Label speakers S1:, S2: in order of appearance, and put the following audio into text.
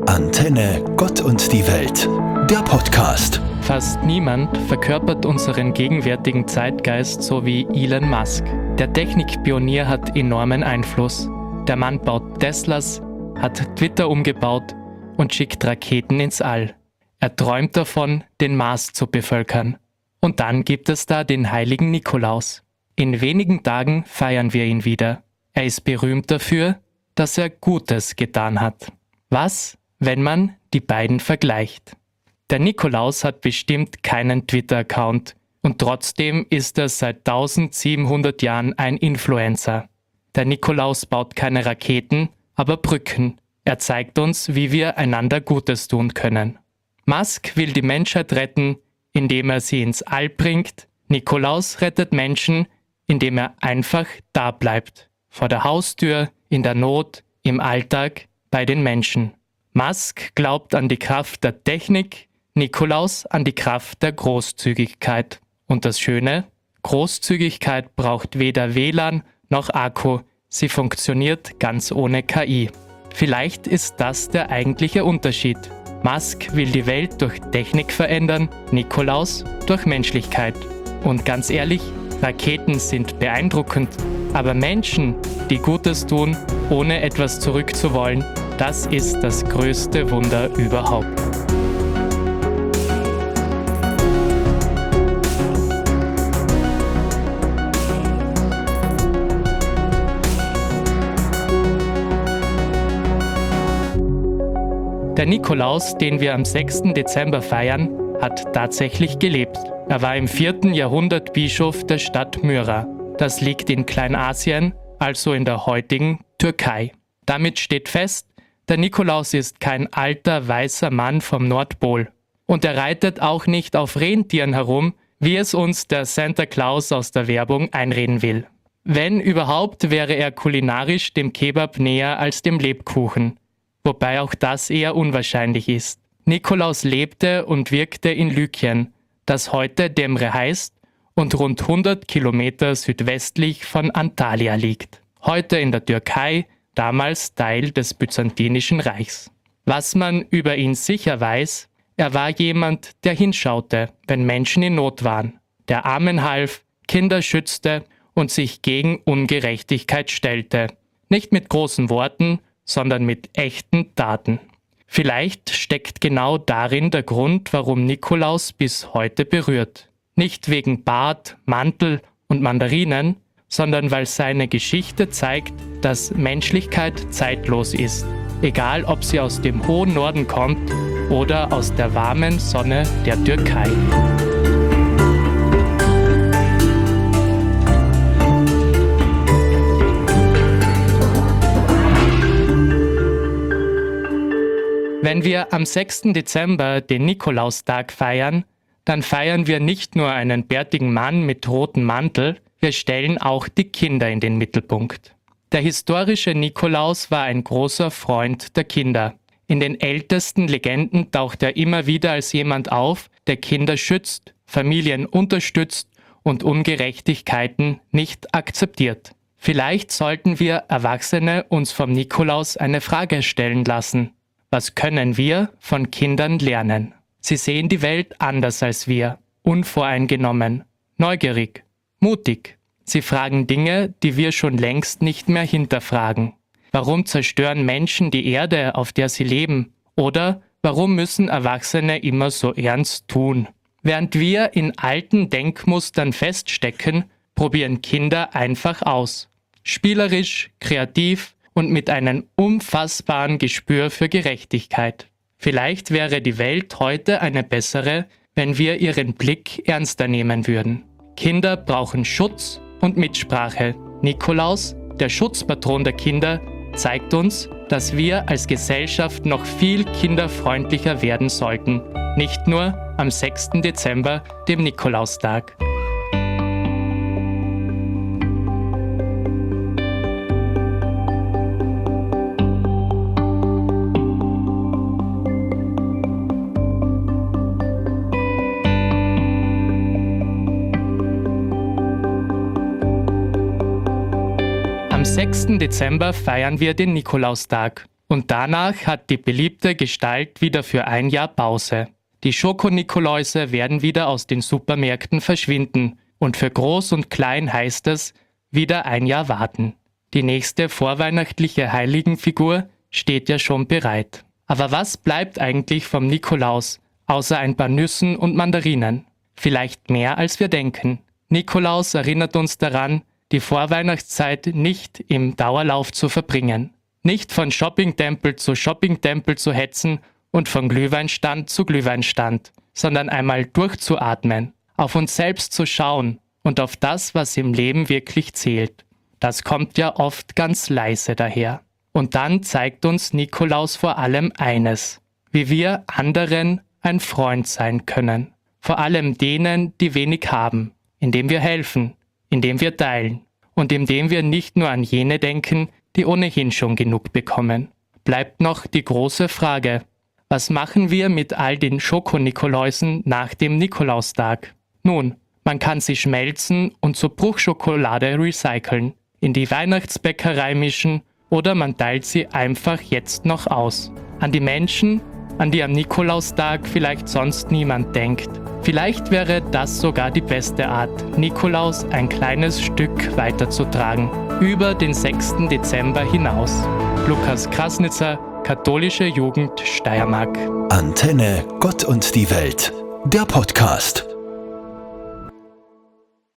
S1: Antenne Gott und die Welt, der Podcast.
S2: Fast niemand verkörpert unseren gegenwärtigen Zeitgeist so wie Elon Musk. Der Technikpionier hat enormen Einfluss. Der Mann baut Teslas, hat Twitter umgebaut und schickt Raketen ins All. Er träumt davon, den Mars zu bevölkern. Und dann gibt es da den heiligen Nikolaus. In wenigen Tagen feiern wir ihn wieder. Er ist berühmt dafür, dass er Gutes getan hat. Was, wenn man die beiden vergleicht? Der Nikolaus hat bestimmt keinen Twitter-Account und trotzdem ist er seit 1700 Jahren ein Influencer. Der Nikolaus baut keine Raketen, aber Brücken. Er zeigt uns, wie wir einander Gutes tun können. Musk will die Menschheit retten, indem er sie ins All bringt. Nikolaus rettet Menschen, indem er einfach da bleibt. Vor der Haustür, in der Not, im Alltag, bei den Menschen. Musk glaubt an die Kraft der Technik, Nikolaus an die Kraft der Großzügigkeit. Und das Schöne? Großzügigkeit braucht weder WLAN noch Akku. Sie funktioniert ganz ohne KI. Vielleicht ist das der eigentliche Unterschied. Musk will die Welt durch Technik verändern, Nikolaus durch Menschlichkeit. Und ganz ehrlich, Raketen sind beeindruckend, aber Menschen, die Gutes tun, ohne etwas zurückzuwollen, das ist das größte Wunder überhaupt. Der Nikolaus, den wir am 6. Dezember feiern, hat tatsächlich gelebt. Er war im 4. Jahrhundert Bischof der Stadt Myra. Das liegt in Kleinasien, also in der heutigen Türkei. Damit steht fest, der Nikolaus ist kein alter, weißer Mann vom Nordpol. Und er reitet auch nicht auf Rentieren herum, wie es uns der Santa Claus aus der Werbung einreden will. Wenn überhaupt, wäre er kulinarisch dem Kebab näher als dem Lebkuchen. Wobei auch das eher unwahrscheinlich ist. Nikolaus lebte und wirkte in Lykien, das heute Demre heißt und rund 100 Kilometer südwestlich von Antalya liegt. Heute in der Türkei, damals Teil des Byzantinischen Reichs. Was man über ihn sicher weiß, er war jemand, der hinschaute, wenn Menschen in Not waren, der Armen half, Kinder schützte und sich gegen Ungerechtigkeit stellte. Nicht mit großen Worten, sondern mit echten Taten. Vielleicht steckt genau darin der Grund, warum Nikolaus bis heute berührt. Nicht wegen Bart, Mantel und Mandarinen, sondern weil seine Geschichte zeigt, dass Menschlichkeit zeitlos ist. Egal, ob sie aus dem hohen Norden kommt oder aus der warmen Sonne der Türkei. Wenn wir am 6. Dezember den Nikolaustag feiern, dann feiern wir nicht nur einen bärtigen Mann mit rotem Mantel, wir stellen auch die Kinder in den Mittelpunkt. Der historische Nikolaus war ein großer Freund der Kinder. In den ältesten Legenden taucht er immer wieder als jemand auf, der Kinder schützt, Familien unterstützt und Ungerechtigkeiten nicht akzeptiert. Vielleicht sollten wir Erwachsene uns vom Nikolaus eine Frage stellen lassen. Was können wir von Kindern lernen? Sie sehen die Welt anders als wir, unvoreingenommen, neugierig, mutig. Sie fragen Dinge, die wir schon längst nicht mehr hinterfragen. Warum zerstören Menschen die Erde, auf der sie leben? Oder warum müssen Erwachsene immer so ernst tun? Während wir in alten Denkmustern feststecken, probieren Kinder einfach aus. Spielerisch, kreativ, und mit einem unfassbaren Gespür für Gerechtigkeit. Vielleicht wäre die Welt heute eine bessere, wenn wir ihren Blick ernster nehmen würden. Kinder brauchen Schutz und Mitsprache. Nikolaus, der Schutzpatron der Kinder, zeigt uns, dass wir als Gesellschaft noch viel kinderfreundlicher werden sollten. Nicht nur am 6. Dezember, dem Nikolaustag. Am 6. Dezember feiern wir den Nikolaustag. Und danach hat die beliebte Gestalt wieder für ein Jahr Pause. Die Schoko-Nikoläuse werden wieder aus den Supermärkten verschwinden und für Groß und Klein heißt es, wieder ein Jahr warten. Die nächste vorweihnachtliche Heiligenfigur steht ja schon bereit. Aber was bleibt eigentlich vom Nikolaus, außer ein paar Nüssen und Mandarinen? Vielleicht mehr als wir denken. Nikolaus erinnert uns daran, die Vorweihnachtszeit nicht im Dauerlauf zu verbringen. Nicht von Shoppingtempel zu hetzen und von Glühweinstand zu Glühweinstand, sondern einmal durchzuatmen, auf uns selbst zu schauen und auf das, was im Leben wirklich zählt. Das kommt ja oft ganz leise daher. Und dann zeigt uns Nikolaus vor allem eines, wie wir anderen ein Freund sein können. Vor allem denen, die wenig haben, indem wir helfen, indem wir teilen und indem wir nicht nur an jene denken, die ohnehin schon genug bekommen. Bleibt noch die große Frage, was machen wir mit all den Schoko-Nikoläusen nach dem Nikolaustag? Nun, man kann sie schmelzen und zur Bruchschokolade recyceln, in die Weihnachtsbäckerei mischen oder man teilt sie einfach jetzt noch aus. An die Menschen, an die am Nikolaustag vielleicht sonst niemand denkt. Vielleicht wäre das sogar die beste Art, Nikolaus ein kleines Stück weiterzutragen, über den 6. Dezember hinaus. Lukas Krasnitzer, Katholische Jugend Steiermark.
S1: Antenne Gott und die Welt, der Podcast.